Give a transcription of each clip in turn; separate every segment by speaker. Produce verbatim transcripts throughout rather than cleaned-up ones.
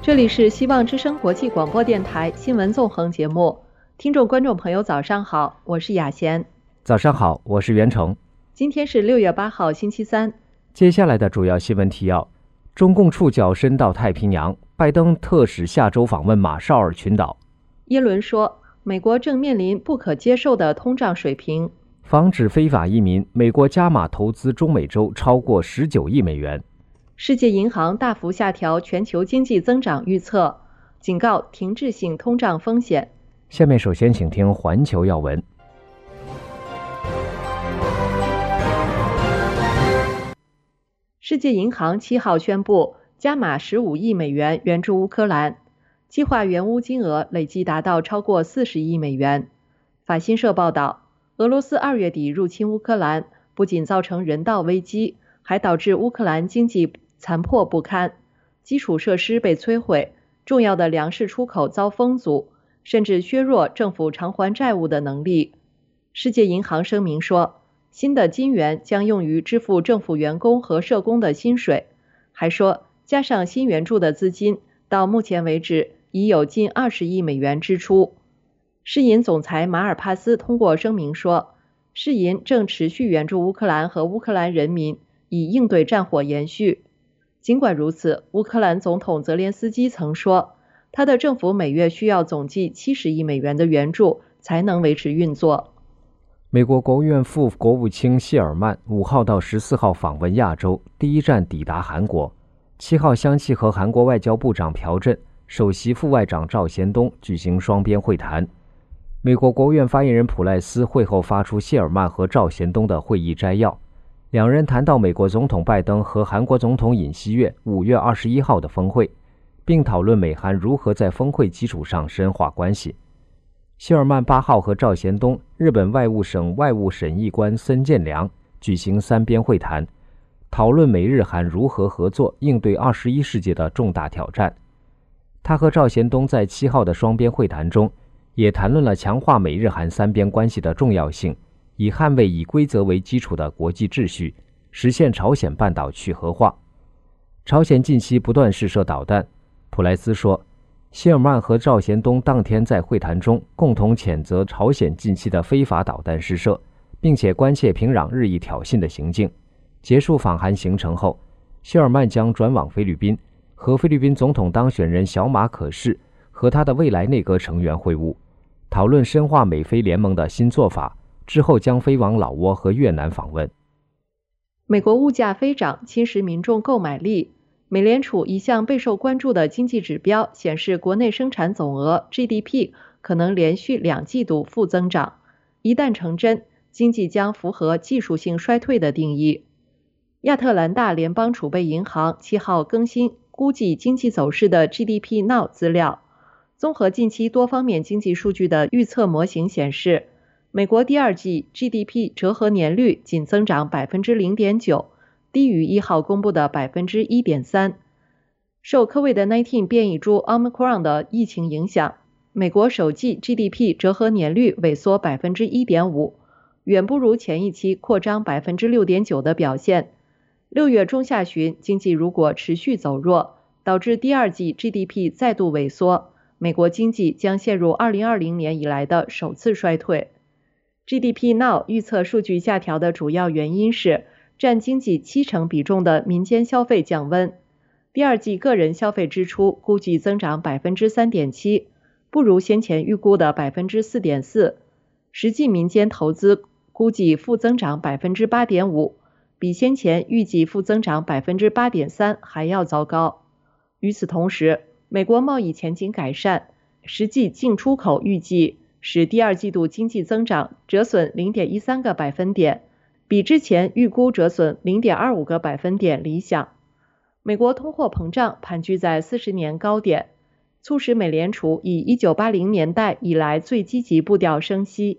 Speaker 1: 这里是希望之声国际广播电台新闻纵横节目，听众观众朋友早上好，我是雅贤。
Speaker 2: 早上好，我是袁成。
Speaker 1: 今天是六月八号星期三。
Speaker 2: 接下来的主要新闻提要：中共触角伸到太平洋，拜登特使下周访问马绍尔群岛。
Speaker 1: 耶伦说，美国正面临不可接受的通胀水平。
Speaker 2: 防止非法移民，美国加码投资中美洲超过十九亿美元。
Speaker 1: 世界银行大幅下调全球经济增长预测，警告停滞性通胀风险。
Speaker 2: 下面首先请听环球要闻。
Speaker 1: 世界银行七号宣布加码十五亿美元援助乌克兰，计划援乌金额累计达到超过四十亿美元。法新社报道，俄罗斯二月底入侵乌克兰，不仅造成人道危机，还导致乌克兰经济残破不堪，基础设施被摧毁，重要的粮食出口遭封阻，甚至削弱政府偿还债务的能力。世界银行声明说，新的金援将用于支付政府员工和社工的薪水，还说加上新援助的资金，到目前为止已有近二十亿美元支出。世银总裁马尔帕斯通过声明说，世银正持续援助乌克兰和乌克兰人民，以应对战火延续。尽管如此，乌克兰总统泽连斯基曾说，他的政府每月需要总计七十亿美元的援助才能维持运作。
Speaker 2: 美国国务院副国务卿谢尔曼五号到十四号访问亚洲，第一站抵达韩国。七号相继和韩国外交部长朴振、首席副外长赵贤东举行双边会谈。美国国务院发言人普赖斯会后发出谢尔曼和赵贤东的会议摘要，两人谈到美国总统拜登和韩国总统尹锡悦五月二十一号的峰会，并讨论美韩如何在峰会基础上深化关系。谢尔曼八号和赵贤东、日本外务省外务审议官森健良举行三边会谈，讨论美日韩如何合作应对二十一世纪的重大挑战。他和赵贤东在七号的双边会谈中也谈论了强化美日韩三边关系的重要性，以捍卫以规则为基础的国际秩序，实现朝鲜半岛去核化。朝鲜近期不断试射导弹，普莱斯说，谢尔曼和赵贤东当天在会谈中共同谴责朝鲜近期的非法导弹试射，并且关切平壤日益挑衅的行径。结束访韩行程后，谢尔曼将转往菲律宾，和菲律宾总统当选人小马可仕和他的未来内阁成员会晤，讨论深化美菲联盟的新做法，之后将飞往老挝和越南访问。
Speaker 1: 美国物价飞涨侵蚀民众购买力。美联储一项备受关注的经济指标显示，国内生产总额 G D P 可能连续两季度负增长，一旦成真，经济将符合技术性衰退的定义。亚特兰大联邦储备银行七号更新估计经济走势的 G D P Now 资料，综合近期多方面经济数据的预测模型显示，美国第二季 G D P 折合年率仅增长 百分之零点九，低于一号公布的 百分之一点三。 受 COVID 十九 变异株 Omicron 的疫情影响，美国首季 G D P 折合年率萎缩 百分之一点五， 远不如前一期扩张 百分之六点九 的表现。六月中下旬，经济如果持续走弱，导致第二季 G D P 再度萎缩，美国经济将陷入二零二零年以来的首次衰退。 G D P Now 预测数据下调的主要原因是占经济七成比重的民间消费降温，第二季个人消费支出估计增长 百分之三点七， 不如先前预估的 百分之四点四， 实际民间投资估计负增长 百分之八点五， 比先前预计负增长 百分之八点三 还要糟糕。与此同时，美国贸易前景改善，实际进出口预计使第二季度经济增长折损 零点一三个百分点，比之前预估折损 零点二五个百分点理想。美国通货膨胀盘踞在四十年高点，促使美联储以一九八零年代以来最积极步调升息。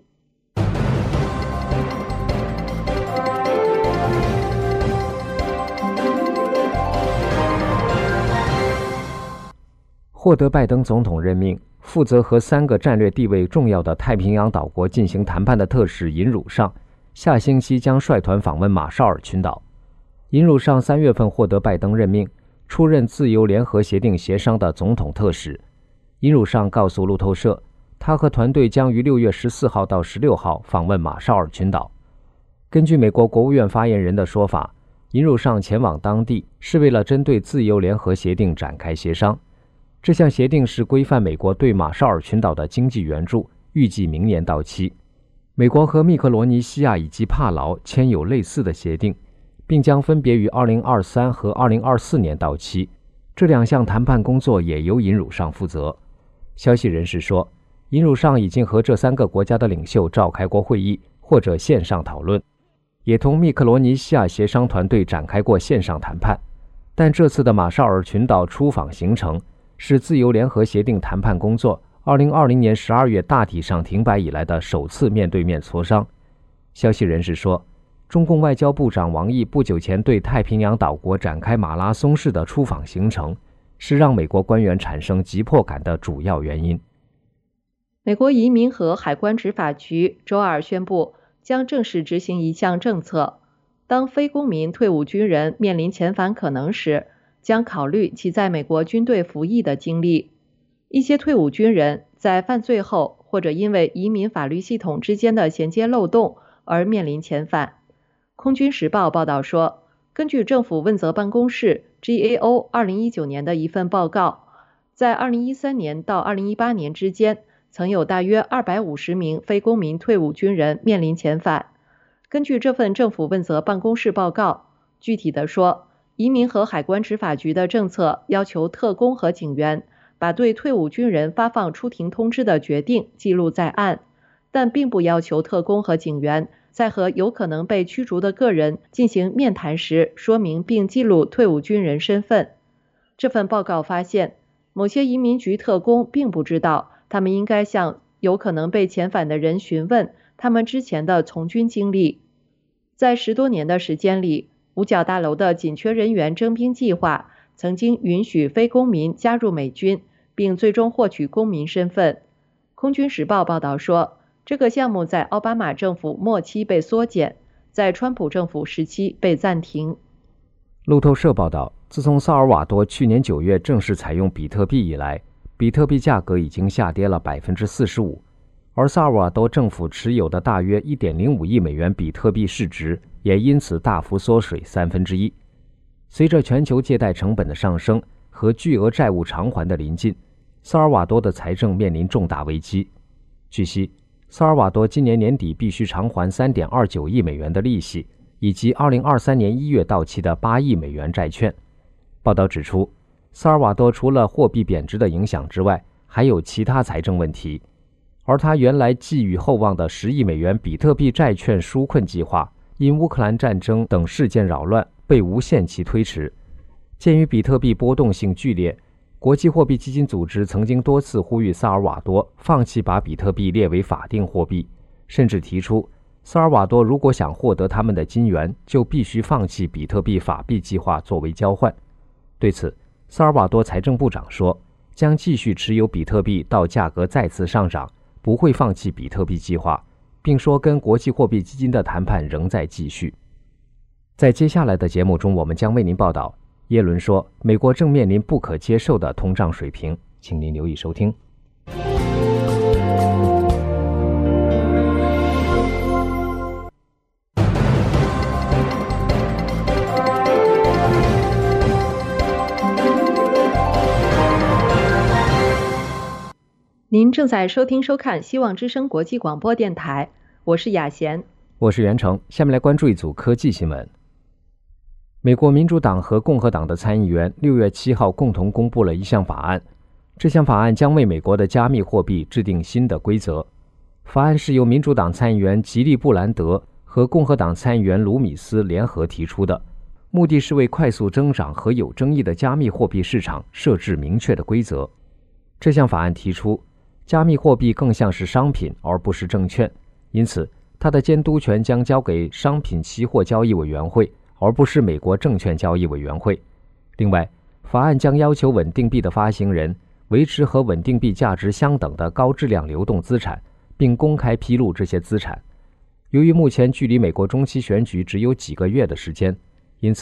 Speaker 2: 获得拜登总统任命，负责和三个战略地位重要的太平洋岛国进行谈判的特使尹汝尚，下星期将率团访问马绍尔群岛。尹汝尚三月份获得拜登任命， 出任自由联合协定协商的总统特使。尹汝尚告诉路透社，他和团队将于六月十四号到十六号访问马绍尔群岛。根据美国国务院发言人的说法，尹汝尚前往当地是为了针对自由联合协定展开协商。这项协定是规范美国对马绍尔群岛的经济援助，预计明年到期。美国和密克罗尼西亚以及帕劳签有类似的协定，并将分别于二零二三和二零二四年到期。这两项谈判工作也由尹汝尚负责。消息人士说，尹汝尚已经和这三个国家的领袖召开过会议或者线上讨论，也同密克罗尼西亚协商团队展开过线上谈判。但这次的马绍尔群岛出访行程是自由联合协定谈判工作二零二零年十二月大体上停摆以来的首次面对面磋商。消息人士说，中共外交部长王毅不久前对太平洋岛国展开马拉松式的出访行程，是让美国官员产生急迫感的主要原因。
Speaker 1: 美国移民和海关执法局周二宣布，将正式执行一项政策，当非公民退伍军人面临遣返可能时，将考虑其在美国军队服役的经历。一些退伍军人在犯罪后，或者因为移民法律系统之间的衔接漏洞而面临遣返。空军时报报道说，根据政府问责办公室 G A O 二零一九年的一份报告，在二零一三年到二零一八年之间，曾有大约二百五十名非公民退伍军人面临遣返。根据这份政府问责办公室报告，具体的说，移民和海关执法局的政策要求特工和警员把对退伍军人发放出庭通知的决定记录在案，但并不要求特工和警员在和有可能被驱逐的个人进行面谈时说明并记录退伍军人身份。这份报告发现，某些移民局特工并不知道他们应该向有可能被遣返的人询问他们之前的从军经历。在十多年的时间里，五角大楼的紧缺人员征兵计划曾经允许非公民加入美军，并最终获取公民身份。空军时报报道说，这个项目在奥巴马政府末期被缩减，在川普政府时期被暂停。
Speaker 2: 路透社报道，自从萨尔瓦多去年九月正式采用比特币以来，比特币价格已经下跌了 百分之四十五， 而萨尔瓦多政府持有的大约 一点零五亿美元比特币市值也因此大幅缩水三分之一。随着全球借贷成本的上升和巨额债务偿还的临近，萨尔瓦多的财政面临重大危机。据悉，萨尔瓦多今年年底必须偿还 三点二九亿美元的利息，以及二零二三年一月到期的八亿美元债券。报道指出，萨尔瓦多除了货币贬值的影响之外，还有其他财政问题，而他原来寄予厚望的十亿美元比特币债券纾困计划，因乌克兰战争等事件扰乱，被无限期推迟。鉴于比特币波动性剧烈，国际货币基金组织曾经多次呼吁萨尔瓦多放弃把比特币列为法定货币，甚至提出萨尔瓦多如果想获得他们的金援，就必须放弃比特币法币计划作为交换。对此，萨尔瓦多财政部长说，将继续持有比特币到价格再次上涨，不会放弃比特币计划，并说跟国际货币基金的谈判仍在继续。在接下来的节目中，我们将为您报道，耶伦说美国正面临不可接受的通胀水平，请您留意收听。
Speaker 1: 您正在收听收看希望之声国际广播电台，我是雅贤，
Speaker 2: 我是袁成。下面来关注一组科技新闻。美国民主党和共和党的参议员六月七号共同公布了一项法案，这项法案将为美国的加密货币制定新的规则。法案是由民主党参议员吉利布兰德和共和党参议员卢米斯联合提出的，目的是为快速增长和有争议的加密货币市场设置明确的规则。这项法案提出，加密货币更像是商品而不是证券，因此它的监督权将交给商品期货交易委员会，而不是美国证券交易委员会。另外，法案将要求稳定币的发行人维持和稳定币价值相等的高质量流动资产，并公开披露这些资产。由于目前距离美国中期选举只有几个月的时间，因此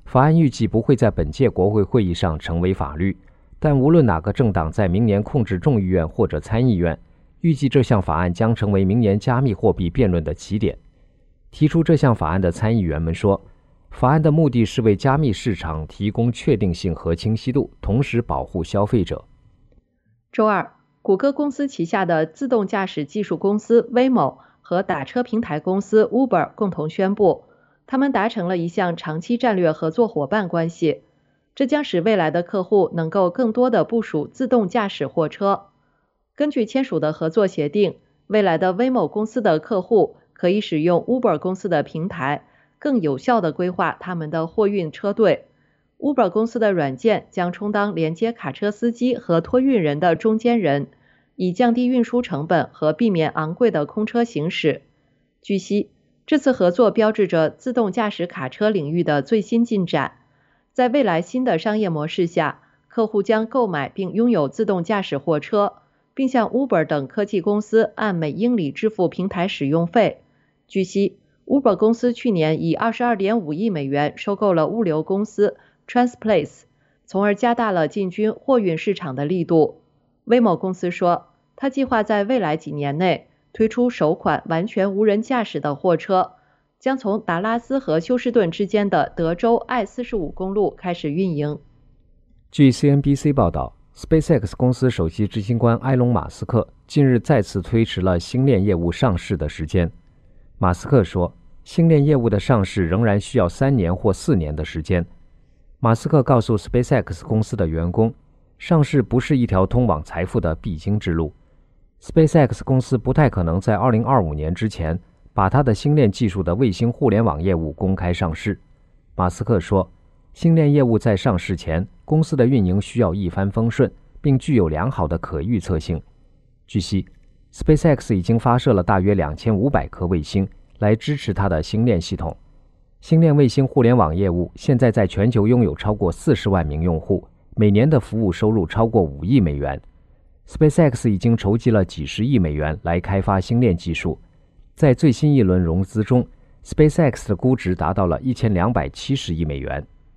Speaker 2: 法案预计不会在本届国会会议上成为法律，但无论哪个政党在明年控制众议院或者参议院，预计这项法案将成为明年加密货币辩论的起点。提出这项法案的参议员们说，法案的目的是为加密市场提供确定性和清晰度，同时保护消费者。
Speaker 1: 周二，谷歌公司旗下的自动驾驶技术公司 Waymo 和打车平台公司 Uber 共同宣布，他们达成了一项长期战略合作伙伴关系，这将使未来的客户能够更多地部署自动驾驶货车。根据签署的合作协定，未来的 Waymo 公司的客户可以使用 Uber 公司的平台，更有效地规划他们的货运车队。Uber 公司的软件将充当连接卡车司机和托运人的中间人，以降低运输成本和避免昂贵的空车行驶。据悉，这次合作标志着自动驾驶卡车领域的最新进展。在未来新的商业模式下，客户将购买并拥有自动驾驶货车，并向 Uber 等科技公司按每英里支付平台使用费。据悉， Uber 公司去年以 二十二点五亿美元收购了物流公司 Transplace， 从而加大了进军货运市场的力度。Waymo 公司说，它计划在未来几年内推出首款完全无人驾驶的货车，将从达拉斯和休斯顿之间的德州 I 四十五公路开始运营。
Speaker 2: 据 C N B C 报道， SpaceX 公司首席执行官埃隆·马斯克近日再次推迟了星链业务上市的时间。马斯克说，星链业务的上市仍然需要三年或四年的时间。马斯克告诉 SpaceX 公司的员工，上市不是一条通往财富的必经之路。SpaceX 公司不太可能在二零二五年之前把它的星链技术的卫星互联网业务公开上市。马斯克说，星链业务在上市前，公司的运营需要一帆风顺，并具有良好的可预测性。据悉， SpaceX 已经发射了大约两千五百颗卫星来支持它的星链系统。星链卫星互联网业务现在在全球拥有超过四十万名用户，每年的服务收入超过五亿美元。SpaceX 已经筹集了几十亿美元来开发星链技术。在最新一轮融资中， SpaceX 的估值达到了一千两百七十亿美元。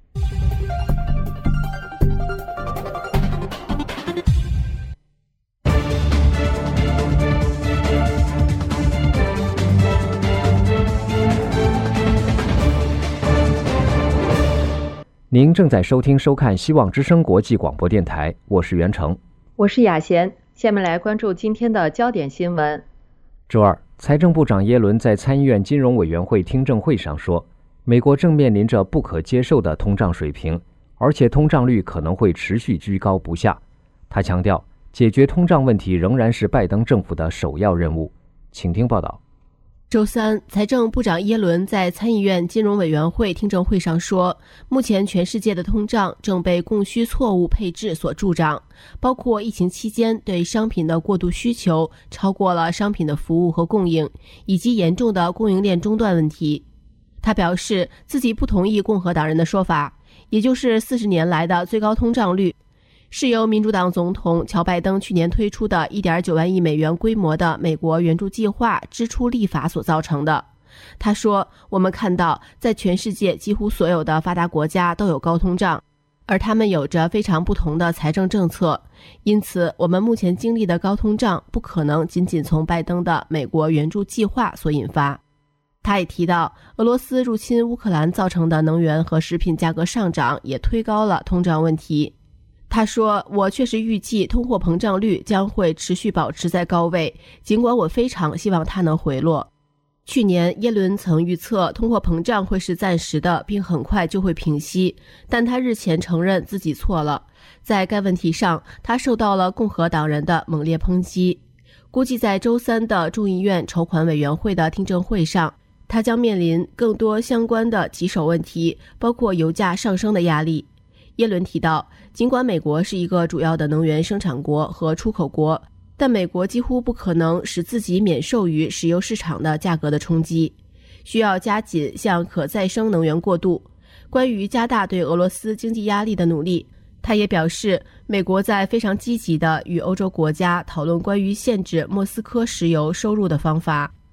Speaker 2: 您正在收听收看希望之声国际广播电台，我是袁成，
Speaker 1: 我是雅贤。下面来关注今天的焦点新闻。
Speaker 2: 周二，财政部长耶伦在参议院金融委员会听证会上说，美国正面临着不可接受的通胀水平，而且通胀率可能会持续居高不下。他强调，解决通胀问题仍然是拜登政府的首要任务。请听报道。
Speaker 3: 周三，财政部长耶伦在参议院金融委员会听证会上说，目前全世界的通胀正被供需错误配置所助长，包括疫情期间对商品的过度需求超过了商品的服务和供应，以及严重的供应链中断问题。他表示自己不同意共和党人的说法，也就是四十年来的最高通胀率是由民主党总统乔拜登去年推出的 一点九万亿美元规模的美国援助计划支出立法所造成的。他说，我们看到在全世界几乎所有的发达国家都有高通胀，而他们有着非常不同的财政政策，因此我们目前经历的高通胀不可能仅仅从拜登的美国援助计划所引发。他也提到，俄罗斯入侵乌克兰造成的能源和食品价格上涨也推高了通胀问题。他说，我确实预计通货膨胀率将会持续保持在高位，尽管我非常希望它能回落。去年耶伦曾预测通货膨胀会是暂时的，并很快就会平息，但他日前承认自己错了。在该问题上，他受到了共和党人的猛烈抨击。估计在周三的众议院筹款委员会的听证会上，他将面临更多相关的棘手问题，包括油价上升的压力。耶伦提到，尽管美国是一个主要的能源生产国和出口国，但美国几乎不可能使自己免受于石油市场的价格的冲击，需要加紧向可再生能源过渡。关于加大对俄罗斯经济压力的努力，他也表示，美国在非常积极地与欧洲国家讨论关于限制莫斯科石油收入的方法。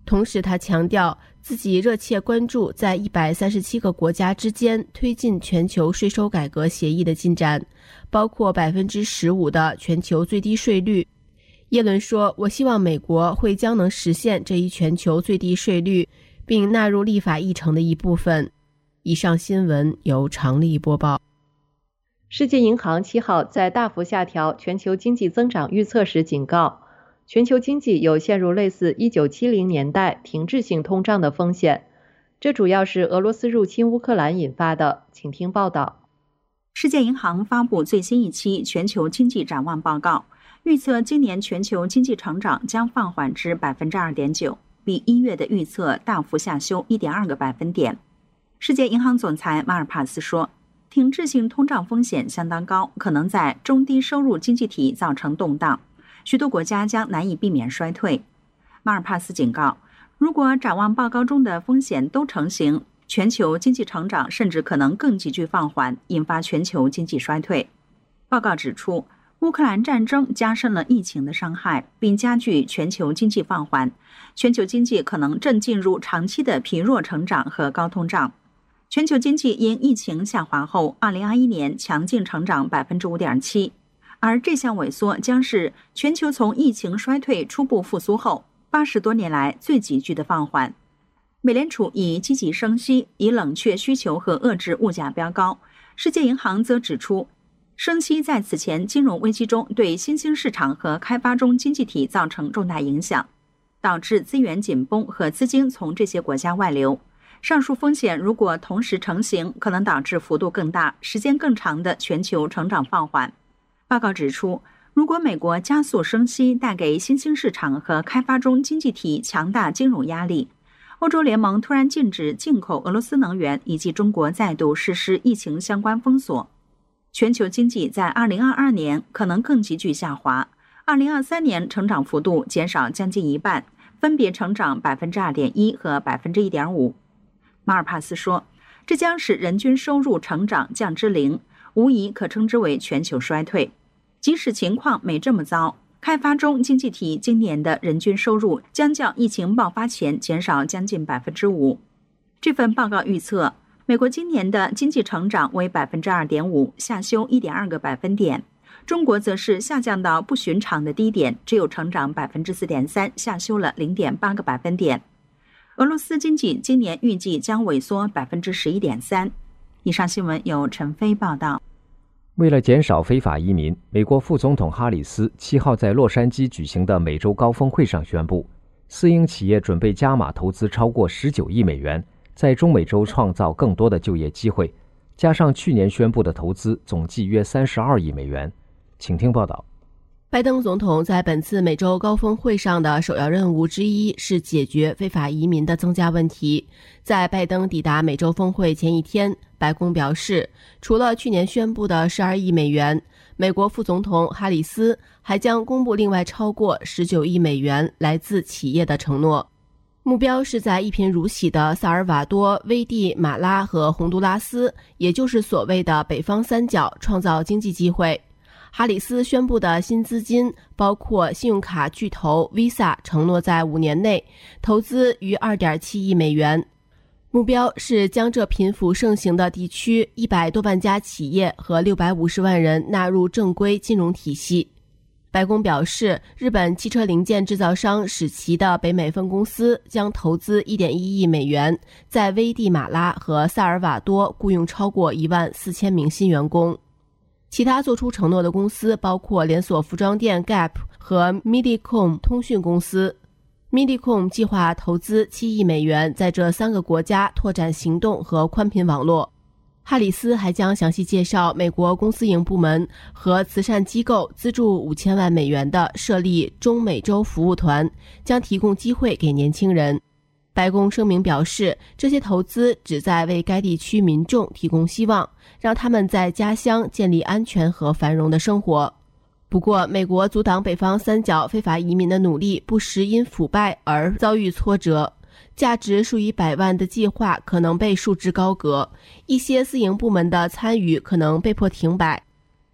Speaker 3: 同时他强调自己热切关注在一百三十七个国家之间推进全球税收改革协议的进展，包括 百分之十五 的全球最低税率。耶伦说，我希望美国会将能实现这一全球最低税率，并纳入立法议程的一部分。以上新闻由常丽播报。
Speaker 1: 世界银行七号在大幅下调全球经济增长预测时警告，全球经济有陷入类似一九七零年代停滞性通胀的风险，这主要是俄罗斯入侵乌克兰引发的。请听报道。
Speaker 4: 世界银行发布最新一期全球经济展望报告，预测今年全球经济成长将放缓至 百分之二点九， 比一月的预测大幅下修 一点二个百分点。世界银行总裁马尔帕斯说，停滞性通胀风险相当高，可能在中低收入经济体造成动荡，许多国家将难以避免衰退。马尔帕斯警告，如果展望报告中的风险都成型，全球经济成长甚至可能更急剧放缓，引发全球经济衰退。报告指出，乌克兰战争加深了疫情的伤害，并加剧全球经济放缓，全球经济可能正进入长期的疲弱成长和高通胀。全球经济因疫情下滑后，二零二一年强劲成长 百分之五点七， 而这项萎缩将是全球从疫情衰退初步复苏后八十多年来最急剧的放缓。美联储以积极升息，以冷却需求和遏制物价飙高。世界银行则指出，升息在此前金融危机中对新兴市场和开发中经济体造成重大影响，导致资源紧绷和资金从这些国家外流。上述风险如果同时成型，可能导致幅度更大、时间更长的全球成长放缓。报告指出，如果美国加速升息，带给新兴市场和开发中经济体强大金融压力；欧洲联盟突然禁止进口俄罗斯能源，以及中国再度实施疫情相关封锁，全球经济在二零二二年可能更急剧下滑，二零二三年成长幅度减少将近一半，分别成长 百分之二点一 和 百分之一点五。马尔帕斯说，这将使人均收入成长降至零，无疑可称之为全球衰退。即使情况没这么糟，开发中经济体今年的人均收入将较疫情爆发前减少将近 百分之五。 这份报告预测，美国今年的经济成长为 百分之二点五， 下修 一点二个百分点。中国则是下降到不寻常的低点，只有成长 百分之四点三， 下修了 零点八个百分点。俄罗斯经济今年预计将萎缩 百分之十一点三。 以上新闻由陈飞报道。
Speaker 2: 为了减少非法移民，美国副总统哈里斯七号在洛杉矶举行的美洲高峰会上宣布，私营企业准备加码投资超过十九亿美元，在中美洲创造更多的就业机会，加上去年宣布的投资，总计约三十二亿美元。请听报道。
Speaker 3: 拜登总统在本次美洲高峰会上的首要任务之一是解决非法移民的增加问题。在拜登抵达美洲峰会前一天，白宫表示，除了去年宣布的十二亿美元，美国副总统哈里斯还将公布另外超过十九亿美元来自企业的承诺。目标是在一贫如洗的萨尔瓦多、危地马拉和洪都拉斯，也就是所谓的北方三角，创造经济机会。哈里斯宣布的新资金包括信用卡巨头 Visa 承诺在五年内投资逾 二点七亿美元，目标是将这贫富盛行的地区一百多万家企业和六百五十万人纳入正规金融体系。白宫表示，日本汽车零件制造商史奇的北美分公司将投资 一点一亿美元，在危地马拉和萨尔瓦多雇佣超过一万四千名新员工。其他做出承诺的公司包括连锁服装店 Gap 和 Midicom 通讯公司。Midicom 计划投资七亿美元，在这三个国家拓展行动和宽频网络。哈里斯还将详细介绍美国公私营部门和慈善机构资助五千万美元的设立中美洲服务团，将提供机会给年轻人。白宫声明表示，这些投资旨在为该地区民众提供希望，让他们在家乡建立安全和繁荣的生活。不过，美国阻挡北方三角非法移民的努力不时因腐败而遭遇挫折，价值数以百万的计划可能被束之高阁，一些私营部门的参与可能被迫停摆。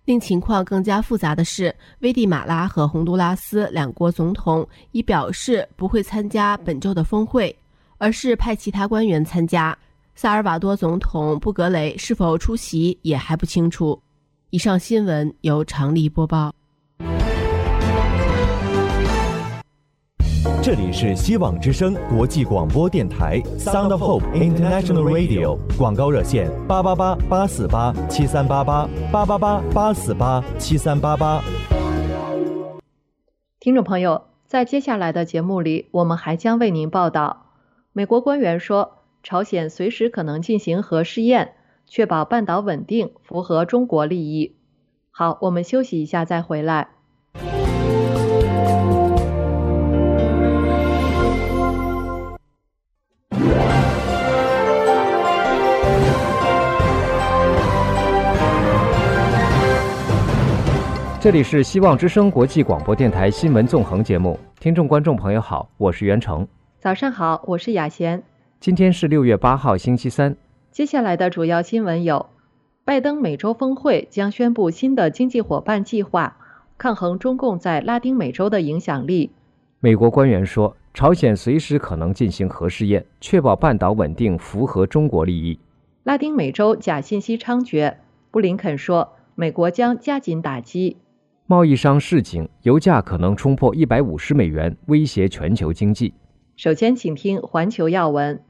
Speaker 3: 令情况更加复杂的是，危地马拉和洪都拉斯两国总统已表示不会参加本周的峰会，而是派其他官员参加。萨尔瓦多总统布格雷是否出席也还不清楚。以上新闻由常丽播报。
Speaker 5: 这里是希望之声国际广播电台 Sound of Hope International Radio， 广告热线八八八八四八七三八八八八八八四八七三八八。
Speaker 1: 听众朋友，在接下来的节目里，我们还将为您报道，美国官员说，朝鲜随时可能进行核试验，确保半岛稳定，符合中国利益。好，我们休息一下再回来。
Speaker 2: 这里是希望之声国际广播电台新闻纵横节目，听众观众朋友好，我是袁成。
Speaker 1: 早上好，我是雅贤。
Speaker 2: 今天是六月八号星期三。
Speaker 1: 接下来的主要新闻有：拜登美洲峰会将宣布新的经济伙伴计划，抗衡中共在拉丁美洲的影响力。
Speaker 2: 美国官员说，朝鲜随时可能进行核试验，确保半岛稳定，符合中国利益。
Speaker 1: 拉丁美洲假信息猖獗，布林肯说，美国将加紧打击。
Speaker 2: 贸易商示警，油价可能冲破一百五十美元，威胁全球经济。
Speaker 1: 首先请听环球要闻。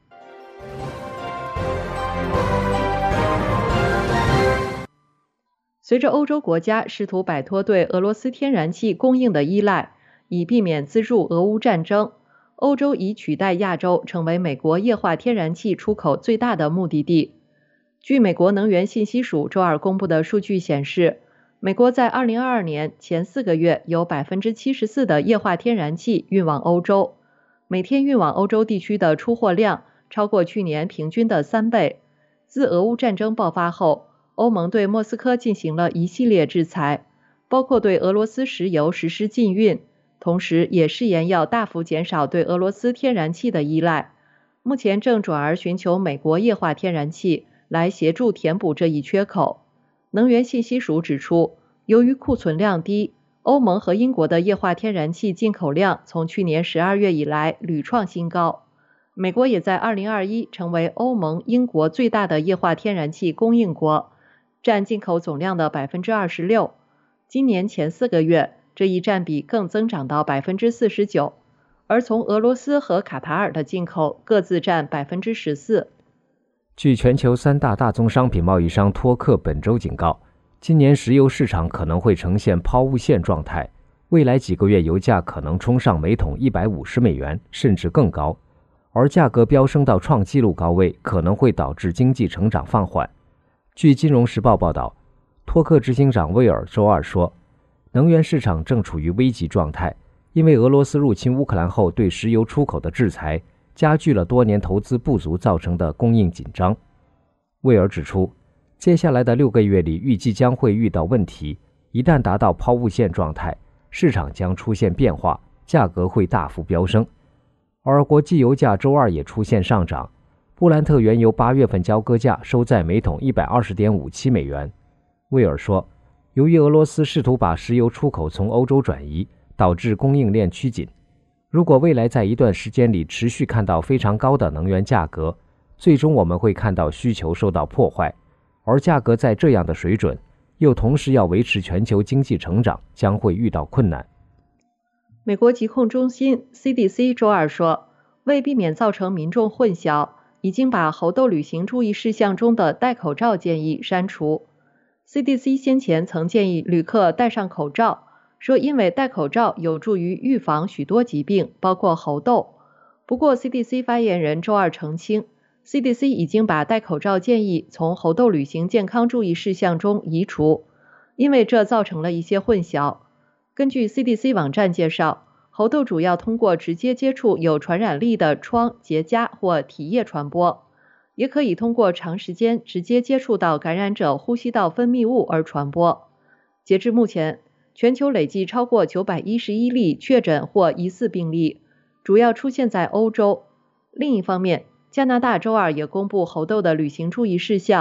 Speaker 1: 随着欧洲国家试图摆脱对俄罗斯天然气供应的依赖，以避免资助俄乌战争，欧洲已取代亚洲成为美国液化天然气出口最大的目的地。据美国能源信息署周二公布的数据显示，美国在二零二二年前四个月有 百分之七十四 的液化天然气运往欧洲，每天运往欧洲地区的出货量超过去年平均的三倍。自俄乌战争爆发后，欧盟对莫斯科进行了一系列制裁，包括对俄罗斯石油实施禁运，同时也誓言要大幅减少对俄罗斯天然气的依赖。目前正转而寻求美国液化天然气来协助填补这一缺口。能源信息署指出，由于库存量低，欧盟和英国的液化天然气进口量从去年十二月以来屡创新高。美国也在二零二一成为欧盟、英国最大的液化天然气供应国，占进口总量的 百分之二十六。今年前四个月，这一占比更增长到 百分之四十九， 而从俄罗斯和卡塔尔的进口各自占 百分之十四。
Speaker 2: 据全球三大大宗商品贸易商托克本周警告，今年石油市场可能会呈现抛物线状态，未来几个月油价可能冲上每桶一百五十美元，甚至更高，而价格飙升到创纪录高位，可能会导致经济成长放缓。据金融时报报道，托克执行长威尔周二说，能源市场正处于危急状态，因为俄罗斯入侵乌克兰后对石油出口的制裁加剧了多年投资不足造成的供应紧张。威尔指出，接下来的六个月里预计将会遇到问题，一旦达到抛物线状态，市场将出现变化，价格会大幅飙升。而国际油价周二也出现上涨，布兰特原油八月份交割价收在每桶 一百二十点五七美元。威尔说，由于俄罗斯试图把石油出口从欧洲转移，导致供应链趋紧。如果未来在一段时间里持续看到非常高的能源价格，最终我们会看到需求受到破坏，而价格在这样的水准，又同时要维持全球经济成长，将会遇到困难。
Speaker 1: 美国疾控中心 C D C 周二说，为避免造成民众混淆，已经把猴痘旅行注意事项中的戴口罩建议删除。C D C 先前曾建议旅客戴上口罩，说因为戴口罩有助于预防许多疾病，包括猴痘。不过 C D C 发言人周二澄清， C D C 已经把戴口罩建议从猴痘旅行健康注意事项中移除，因为这造成了一些混淆。根据 C D C 网站介绍，猴痘主要通过直接接触有传染力的疮、结痂或体液传播，也可以通过长时间直接接触到感染者呼吸道分泌物而传播。截至目前，全球累计超过九百一十一例确诊或疑似病例，主要出现在欧洲。另一方面，加拿大周二也公布猴痘的旅行注意事项，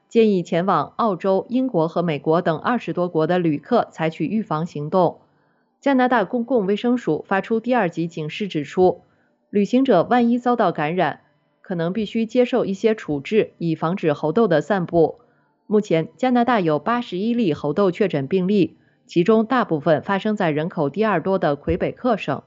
Speaker 1: 建议前往澳洲、英国和美国等二十多国的旅客采取预防行动。加拿大公共卫生署发出第二级警示，指出，旅行者万一遭到感染，可能必须接受一些处置，以防止猴痘的散布。目前，加拿大有八十一例猴痘确诊病例，其中大部分发生在人口第二多的魁北克省。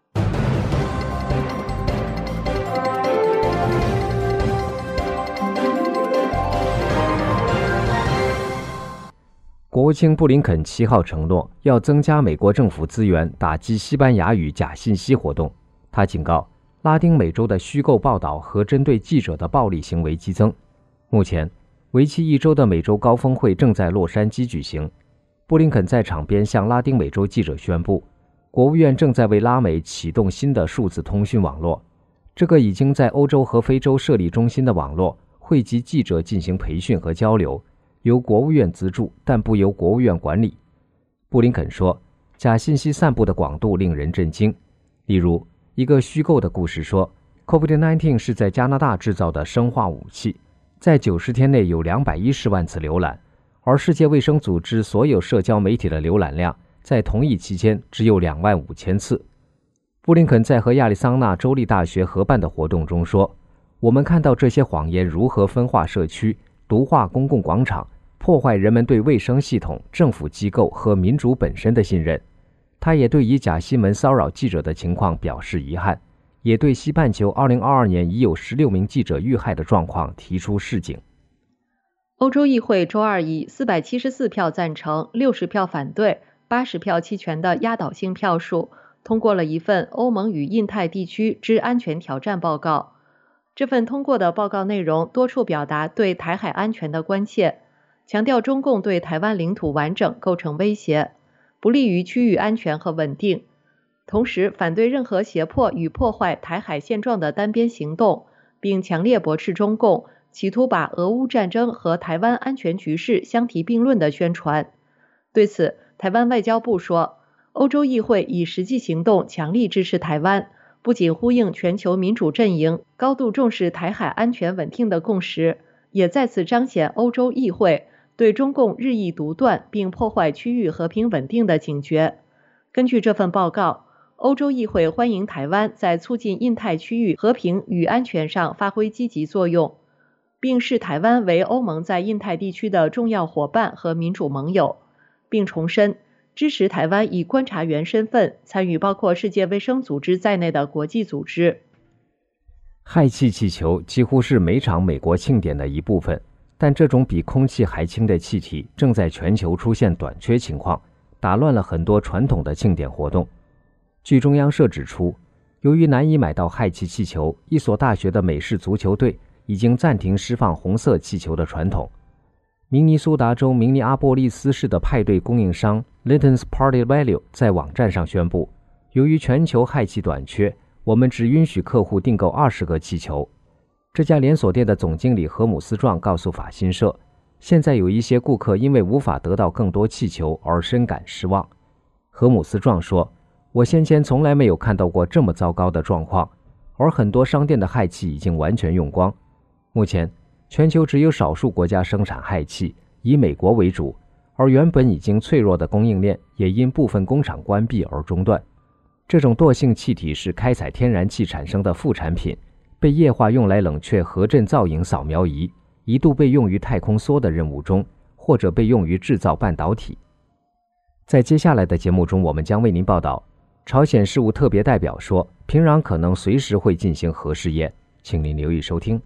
Speaker 2: 国务卿布林肯七号承诺要增加美国政府资源打击西班牙语假信息活动。他警告，拉丁美洲的虚构报道和针对记者的暴力行为激增。目前，为期一周的美洲高峰会正在洛杉矶举行。布林肯在场边向拉丁美洲记者宣布，国务院正在为拉美启动新的数字通讯网络。这个已经在欧洲和非洲设立中心的网络，汇集记者进行培训和交流，由国务院资助，但不由国务院管理。布林肯说，假信息散布的广度令人震惊。例如，一个虚构的故事说 COVID 十九 是在加拿大制造的生化武器，在九十天内有两百一十万次浏览，而世界卫生组织所有社交媒体的浏览量在同一期间只有两万五千次。布林肯在和亚利桑那州立大学合办的活动中说，我们看到这些谎言如何分化社区，毒化公共广场，破坏人们对卫生系统、政府机构和民主本身的信任。他也对以假新闻骚扰记者的情况表示遗憾，也对西半球二零二二年已有十六名记者遇害的状况提出示警。
Speaker 1: 欧洲议会周二以四百七十四票赞成、六十票反对、八十票弃权的压倒性票数，通过了一份欧盟与印太地区之安全挑战报告。这份通过的报告内容多处表达对台海安全的关切，强调中共对台湾领土完整构成威胁，不利于区域安全和稳定，同时反对任何胁迫与破坏台海现状的单边行动，并强烈驳斥中共企图把俄乌战争和台湾安全局势相提并论的宣传。对此，台湾外交部说，欧洲议会以实际行动强力支持台湾，不仅呼应全球民主阵营高度重视台海安全稳定的共识，也再次彰显欧洲议会对中共日益独断并破坏区域和平稳定的警觉。根据这份报告，欧洲议会欢迎台湾在促进印太区域和平与安全上发挥积极作用，并视台湾为欧盟在印太地区的重要伙伴和民主盟友，并重申支持台湾以观察员身份参与包括世界卫生组织在内的国际组织。
Speaker 2: 氦气气球几乎是每场美国庆典的一部分，但这种比空气还轻的气体正在全球出现短缺情况，打乱了很多传统的庆典活动。据中央社指出，由于难以买到氦气气球，一所大学的美式足球队已经暂停释放红色气球的传统。明尼苏达州明尼阿波利斯市的派对供应商 Linton's Party Value 在网站上宣布，由于全球氦气短缺，我们只允许客户订购二十个气球。这家连锁店的总经理何姆斯壮告诉法新社，现在有一些顾客因为无法得到更多气球而深感失望。何姆斯壮说，我先前从来没有看到过这么糟糕的状况，而很多商店的氦气已经完全用光。目前全球只有少数国家生产氦气，以美国为主，而原本已经脆弱的供应链也因部分工厂关闭而中断。这种惰性气体是开采天然气产生的副产品，被液化用来冷却核震造影扫描仪，一度被用于太空梭的任务中，或者被用于制造半导体。在接下来的节目中，我们将为您报道，朝鲜事务特别代表说，平壤可能随时会进行核试验，请您留意收听。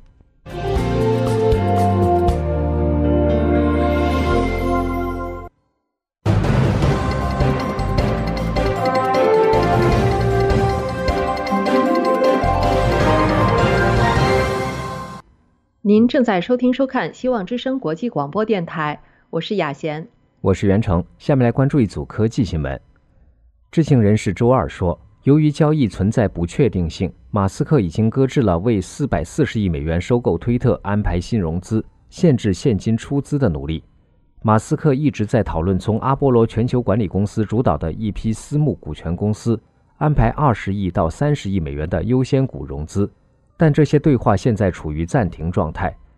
Speaker 1: 您正在收听收看希望之声国际广播电台，我是雅贤，
Speaker 2: 我是袁成。下面来关注一组科技新闻。知情人士周二说，由于交易存在不确定性，马斯克已经搁置了为四百四十亿美元收购推特安排新融资、限制现金出资的努力。马斯克一直在讨论从阿波罗全球管理公司主导的一批私募股权公司安排二十亿到三十亿美元的优先股融资，但这些对话现在处于暂停状态，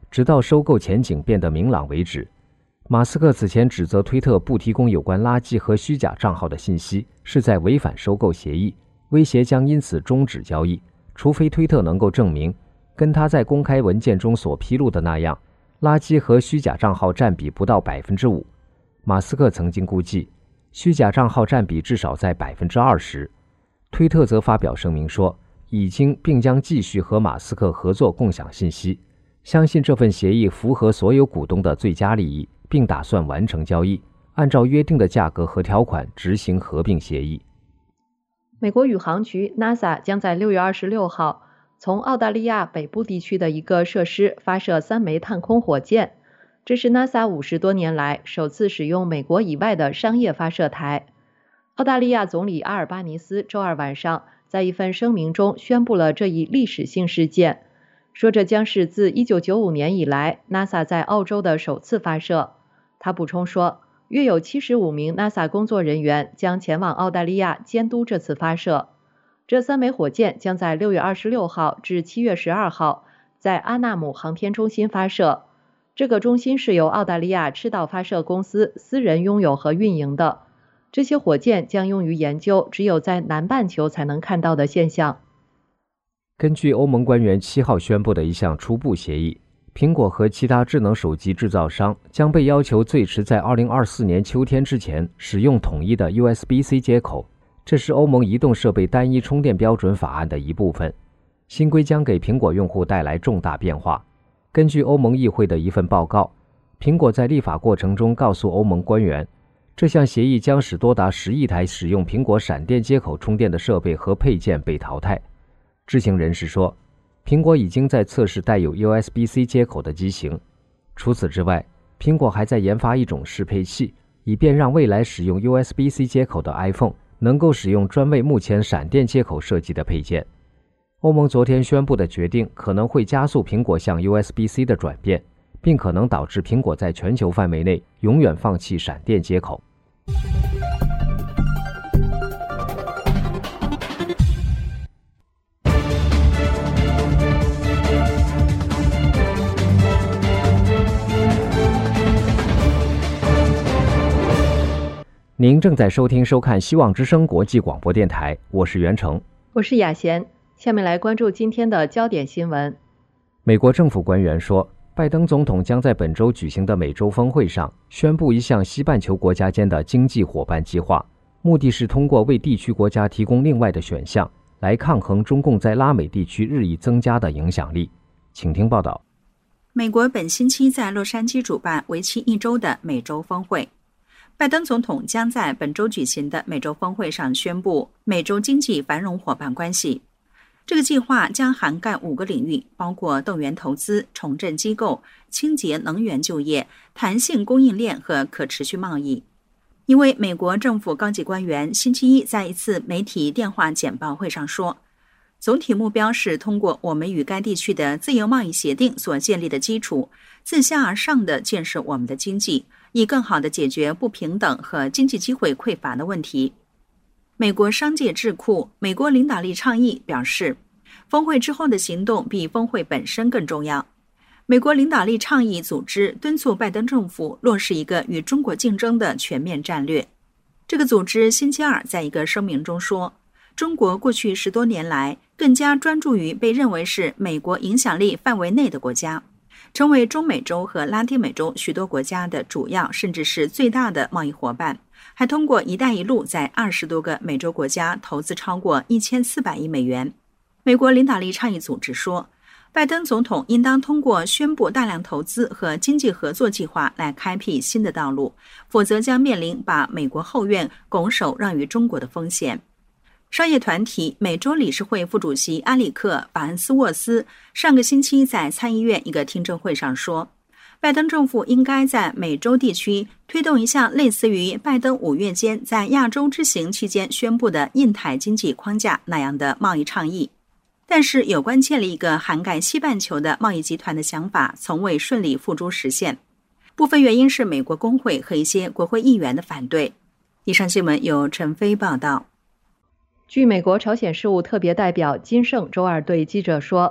Speaker 2: 直到收购前景变得明朗为止。马斯克此前指责推特不提供有关垃圾和虚假账号的信息，是在违反收购协议，威胁将因此终止交易，除非推特能够证明，跟他在公开文件中所披露的那样，垃圾和虚假账号占比不到 百分之五。 马斯克曾经估计，虚假账号占比至少在 百分之二十。 推特则发表声明说，已经并将继续和马斯克合作共享信息，相信这份协议符合所有股东的最佳利益，并打算完成交易，按照约定的价格和条款执行合并协议。
Speaker 1: 美国宇航局 NASA 将在六月二十六号从澳大利亚北部地区的一个设施发射三枚探空火箭，这是 NASA 五十多年来首次使用美国以外的商业发射台。澳大利亚总理阿尔巴尼斯周二晚上在一份声明中宣布了这一历史性事件，说这将是自一九九五年以来 NASA 在澳洲的首次发射。他补充说，约有七十五名 NASA 工作人员将前往澳大利亚监督这次发射。这三枚火箭将在六月二十六号至七月十二号在阿纳姆航天中心发射。这个中心是由澳大利亚赤道发射公司私人拥有和运营的。这些火箭将用于研究只有在南半球才能看到的现象。
Speaker 2: 根据欧盟官员七号宣布的一项初步协议，苹果和其他智能手机制造商将被要求最迟在二零二四年秋天之前使用统一的 U S B C 接口，这是欧盟移动设备单一充电标准法案的一部分。新规将给苹果用户带来重大变化。根据欧盟议会的一份报告，苹果在立法过程中告诉欧盟官员，这项协议将使多达十亿台使用苹果闪电接口充电的设备和配件被淘汰。知情人士说，苹果已经在测试带有 U S B C 接口的机型。除此之外，苹果还在研发一种适配器，以便让未来使用 U S B C 接口的 iPhone 能够使用专为目前闪电接口设计的配件。欧盟昨天宣布的决定可能会加速苹果向 U S B C 的转变，并可能导致苹果在全球范围内永远放弃闪电接口。您正在收听收看希望之声国际广播电台，我是袁成，
Speaker 1: 我是雅贤。下面来关注今天的焦点新闻。
Speaker 2: 美国政府官员说，拜登总统将在本周举行的美洲峰会上宣布一项西半球国家间的经济伙伴计划，目的是通过为地区国家提供另外的选项，来抗衡中共在拉美地区日益增加的影响力。请听报道。
Speaker 4: 美国本星期在洛杉矶主办为期一周的美洲峰会，拜登总统将在本周举行的美洲峰会上宣布美洲经济繁荣伙伴关系。这个计划将涵盖五个领域，包括动员投资、重振机构、清洁能源就业、弹性供应链和可持续贸易。一位美国政府高级官员星期一在一次媒体电话简报会上说，总体目标是通过我们与该地区的自由贸易协定所建立的基础，自下而上地建设我们的经济，以更好地解决不平等和经济机会匮乏的问题。美国商界智库美国领导力倡议表示，峰会之后的行动比峰会本身更重要。美国领导力倡议组织敦促拜登政府落实一个与中国竞争的全面战略。这个组织星期二在一个声明中说，中国过去十多年来更加专注于被认为是美国影响力范围内的国家，成为中美洲和拉丁美洲许多国家的主要甚至是最大的贸易伙伴，还通过一带一路在二十多个美洲国家投资超过一千四百亿美元。美国领导力倡议组织说，拜登总统应当通过宣布大量投资和经济合作计划来开辟新的道路，否则将面临把美国后院拱手让于中国的风险。商业团体美洲理事会副主席阿里克·法恩斯沃斯上个星期在参议院一个听证会上说，拜登政府应该在美洲地区推动一项类似于拜登五月间在亚洲之行期间宣布的印太经济框架那样的贸易倡议。但是有关建立一个涵盖西半球的贸易集团的想法从未顺利付诸实现，部分原因是美国工会和一些国会议员的反对。以上新闻由陈飞报道。
Speaker 1: 据美国朝鲜事务特别代表金盛周二对记者说，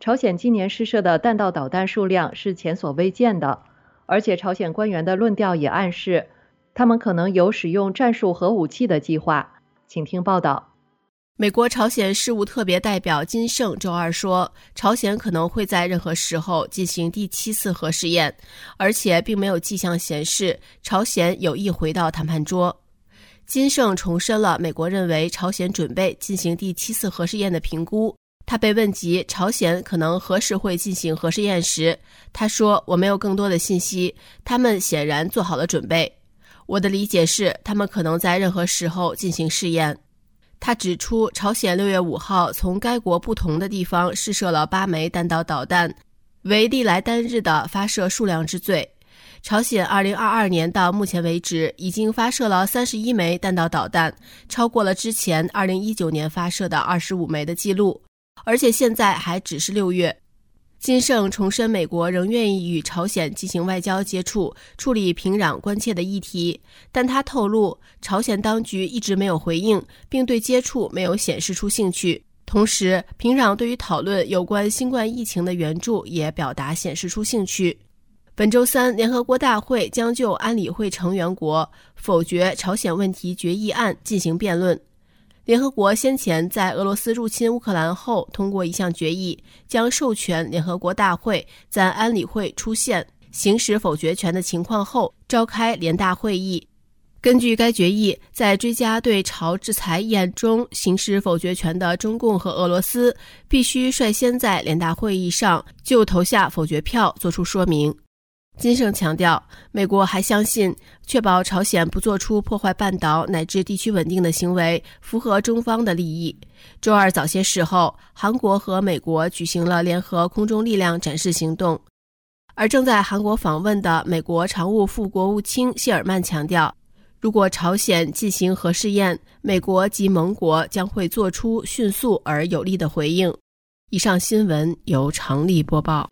Speaker 1: 朝鲜今年试射的弹道导弹数量是前所未见的，而且朝鲜官员的论调也暗示，他们可能有使用战术核武器的计划。请听报道。
Speaker 3: 美国朝鲜事务特别代表金盛周二说，朝鲜可能会在任何时候进行第七次核试验，而且并没有迹象显示朝鲜有意回到谈判桌。金盛重申了美国认为朝鲜准备进行第七次核试验的评估。他被问及朝鲜可能何时会进行核试验时，他说，我没有更多的信息，他们显然做好了准备。我的理解是，他们可能在任何时候进行试验。他指出，朝鲜六月五号从该国不同的地方试射了八枚弹道导弹，为历来单日的发射数量之最。朝鲜二零二二年到目前为止已经发射了三十一枚弹道导弹，超过了之前二零一九年发射的二十五枚的记录，而且现在还只是六月。金盛重申，美国仍愿意与朝鲜进行外交接触，处理平壤关切的议题，但他透露，朝鲜当局一直没有回应，并对接触没有显示出兴趣。同时，平壤对于讨论有关新冠疫情的援助也表达显示出兴趣。本周三，联合国大会将就安理会成员国否决朝鲜问题决议案进行辩论。联合国先前在俄罗斯入侵乌克兰后通过一项决议，将授权联合国大会在安理会出现行使否决权的情况后召开联大会议。根据该决议，在追加对朝制裁议案中行使否决权的中共和俄罗斯必须率先在联大会议上就投下否决票作出说明。金盛强调，美国还相信确保朝鲜不做出破坏半岛乃至地区稳定的行为符合中方的利益。周二早些时候，韩国和美国举行了联合空中力量展示行动，而正在韩国访问的美国常务副国务卿谢尔曼强调，如果朝鲜进行核试验，美国及盟国将会做出迅速而有力的回应。以上新闻由常丽播报。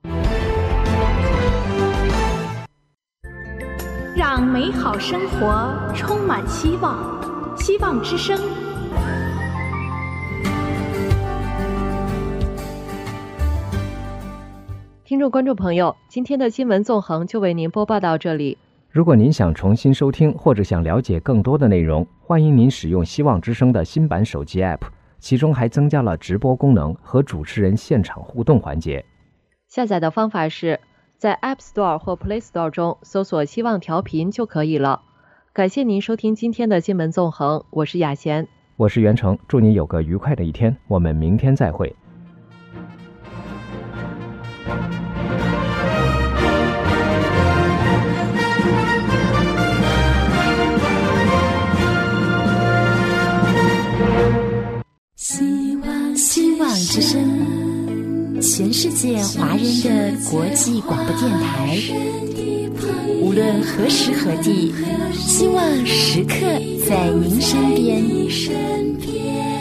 Speaker 6: 让美好生活充满希望，希望之声。
Speaker 1: 听众观众朋友，今天的新闻纵横就为您播报到这里。
Speaker 2: 如果您想重新收听或者想了解更多的内容，欢迎您使用希望之声的新版手机 App， 其中还增加了直播功能和主持人现场互动环节。
Speaker 1: 下载的方法是在 App Store 或 Play Store 中搜索希望调频就可以了。感谢您收听今天的新闻纵横，我是雅贤，
Speaker 2: 我是袁成，祝你有个愉快的一天，我们明天再会。
Speaker 7: 希望希望之声，全世界华人的国际广播电台，无论何时何地，希望时刻在您身边。